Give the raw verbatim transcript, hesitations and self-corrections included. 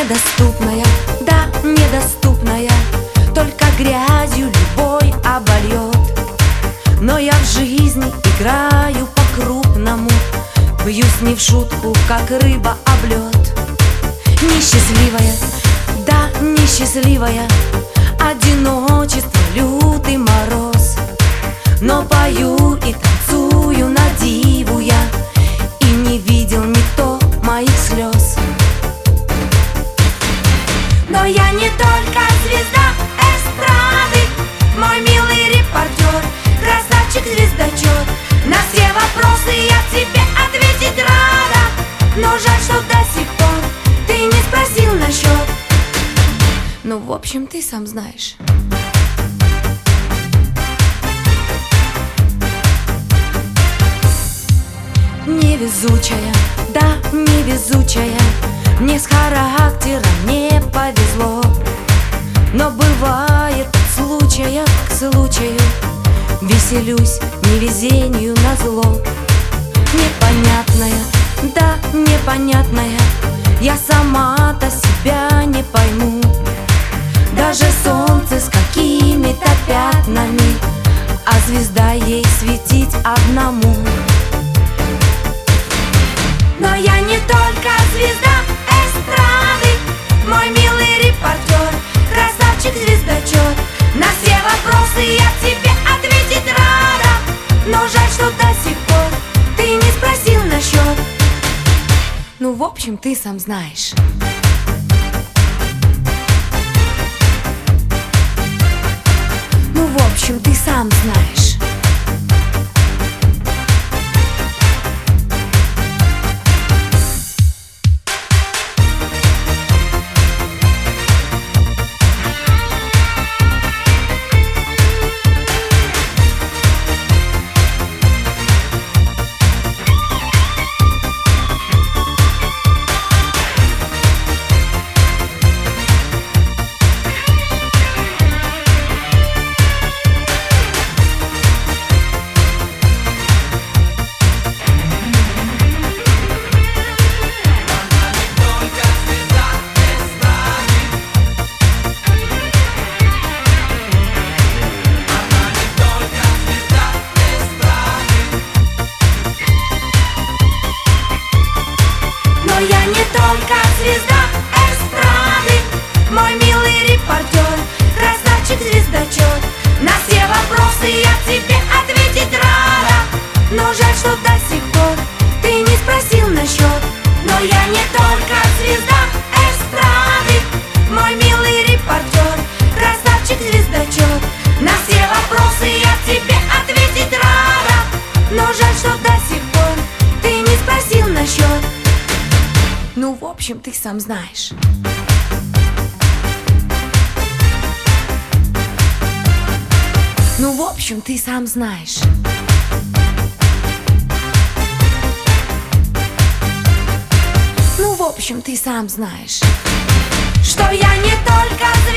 Недоступная, да, недоступная, только грязью любой обольет. Но я в жизни играю по-крупному, бьюсь не в шутку, как рыба об лед. Несчастливая, да, несчастливая, одиночество, лютый мороз. Но пою и танцую на диву я, и не видел никто моих слез. Но я не только звезда эстрады, мой милый репортер, красавчик-звездочет. На все вопросы я тебе ответить рада, но жаль, что до сих пор ты не спросил насчет. Ну, в общем, ты сам знаешь. Невезучая, да, невезучая, мне с характером не повезло. Но бывает от случая к случаю, веселюсь невезению назло. Непонятная, да, непонятная, я сама-то себя не пойму. Даже солнце с какими-то пятнами, а звезда ей светить одному. Но я не только звезда эстрады, мой милый репортер, красавчик-звездочет. На все вопросы я тебе ответить рада, но жаль, что до сих пор ты не спросил насчет. Ну, в общем, ты сам знаешь. Ну, в общем, ты сам знаешь. Но я не только звезда эстрады, мой милый репортер, красавчик-звездочет. На все вопросы я тебе ответить рада, но жаль, что до сих пор ты не спросил насчет. Но я не только звезда эстрады, мой милый репортер, красавчик-звездочет. На все вопросы я тебе ответить рада, но жаль, что до сих пор ты не спросил насчет. Ну, в общем, ты сам знаешь. Ну, в общем, ты сам знаешь. Ну, в общем, ты сам знаешь, что я не только звезда.